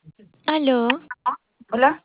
Aló, Hola.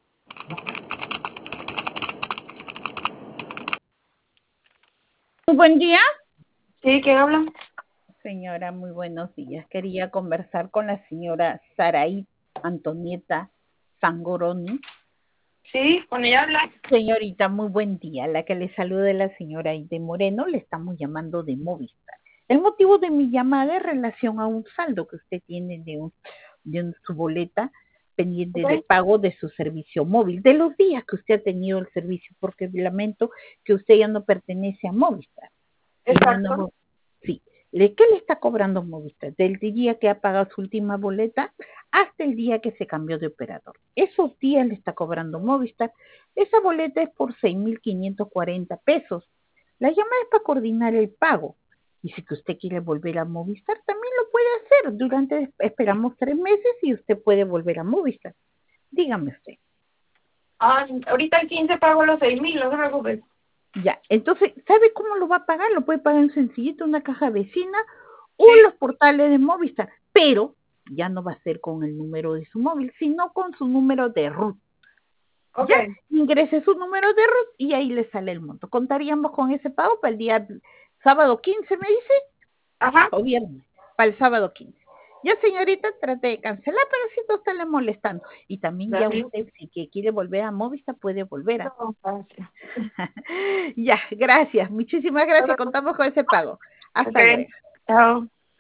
Muy buen día. ¿Sí? ¿Quién habla? Señora, muy buenos días. Quería conversar con la señora Saraí Antonieta Sangoroni. Sí, con ella habla. Señorita, muy buen día. La que le saluda es la señora Aide Moreno. Le estamos llamando de Movistar. El motivo de mi llamada es relación a un saldo que usted tiene de su boleta pendiente de Ok. pago de su servicio móvil, de los días que usted ha tenido el servicio, porque lamento que usted ya no pertenece a Movistar. Tiene una, Exacto. sí. ¿Qué le está cobrando Movistar? Del día que ha pagado su última boleta hasta el día que se cambió de operador. Esos días le está cobrando Movistar. Esa boleta es por 6.540 pesos. La llamada es para coordinar el pago. Y si que usted quiere volver a Movistar, también lo puede hacer. Esperamos 3 meses y usted puede volver a Movistar. Dígame usted. Ahorita el 15 pago los 6.000, no se preocupe. Ya, entonces, ¿sabe cómo lo va a pagar? Lo puede pagar en sencillito, una caja vecina o Sí. los portales de Movistar, pero ya no va a ser con el número de su móvil, sino con su número de RUT. Ok. Ya, ingrese su número de RUT y ahí le sale el monto. ¿Contaríamos con ese pago para el día sábado 15, me dice? Ajá. O viernes, para el sábado 15. Ya, señorita, trate de cancelar, pero si no está le molestando. Y también ya Dale. usted, si que quiere volver a Movistar, puede volver a. No, gracias. Ya, gracias. Muchísimas gracias. Contamos con ese pago. Ok. Hasta luego. Chao.